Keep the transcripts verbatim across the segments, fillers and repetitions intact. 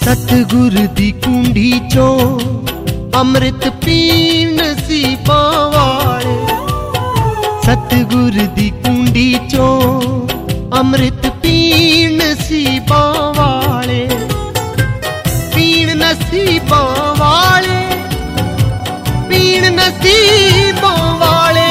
सतगुर दी कुंडी चो अमृत पीण नसीबां वाले। सतगुर दी कुंडी चो अमृत पीण नसीबां वाले। पीण नसीबां वाले, पीण नसीबां वाले।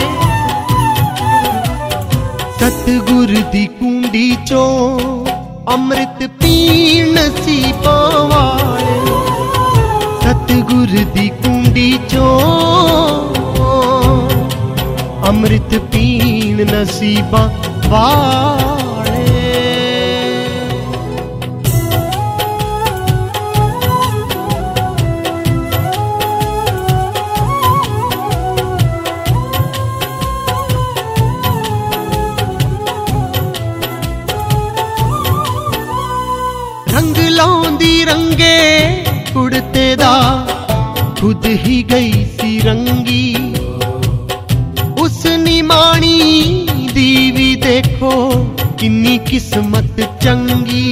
सतगुर दी कुंडी चो अमृत पीण नसीबां वाले। सतगुर दी कुंडी चो अमृत पीण नसीबां वाले। रंग लाउंदी रंगे कुड़ते दा खुद ही गई सी रंगी। उस निमाणी दी भी देखो किन्नी किस्मत चंगी।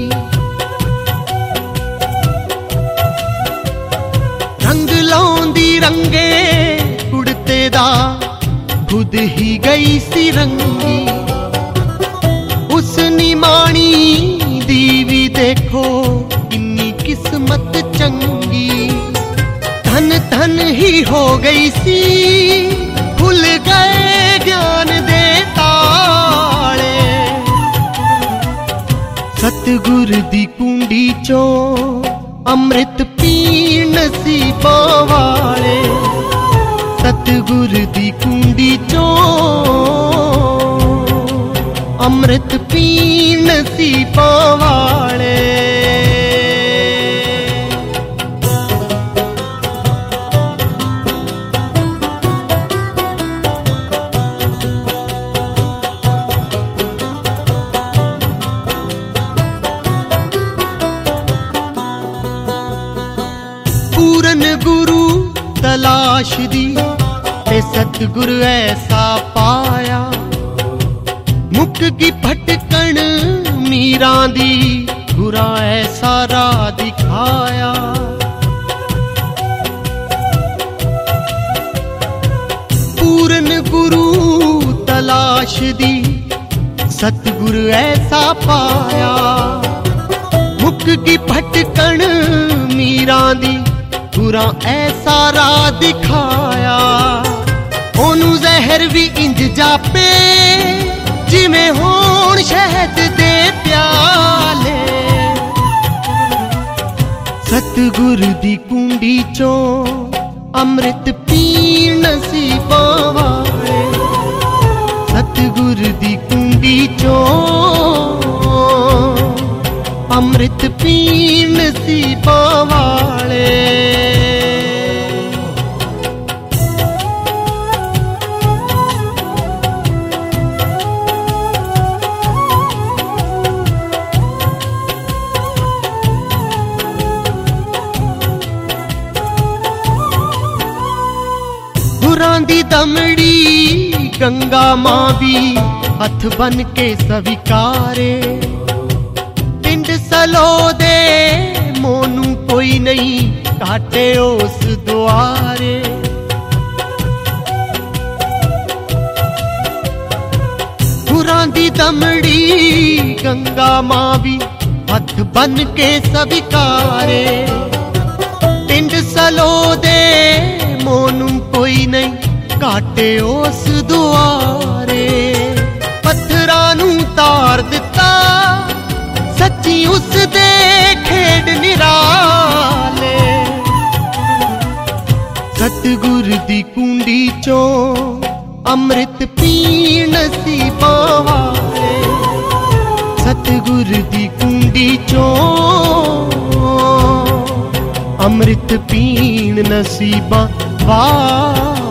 रंग लाउंदी रंगे कुड़ते दा खुद ही गई सी रंगी। उस निमाणी दी भी देखो किन्नी किस्मत चंगी। धन धन ही हो गई सी, खुल गए ज्ञान दे ताले। सतगुर दी कुंडी चो अमृत पीण नसीबां वाले। सतगुर दी कुंडी चो अमृत पीण नसीबां वाले। पूरन गुरु तलाश दी ते सतगुर ऐसा पाया। मुक की भटकन मीरा दी गुरा ऐसा राह दिखाया। पूरन गुरु तलाश दी सतगुर ऐसा पाया। मुक की भटकन मीरा दी गुरा ऐसा राह दिखाया। ओनू जहर भी इंज जापे जिमें होण शहद दे प्याले। सतगुर दी कुंडी चो अमृत पीण नसीबां वाले। सतगुर दी कुंडी चो अमृत पीण नसीबां वाले। गुरां दी दमड़ी गंगा मां भी हथ बन के स्वीकारे। पिंड सलो दे मोनू कोई नहीं काटे उस द्वारे। गुरां दी दमड़ी गंगा मां भी हथ बन के स्वीकारे। पिंड सलो दे मोनू कोई नहीं काटे उस दुआरे। पत्थरां नू तार दिता सच्ची उस दे खेड निराले। सतगुर दी कुंडी चो अमृत पीण नसीबां वाले। सतगुर दी कुंडी चो अमृत पीण नसीबां वाले।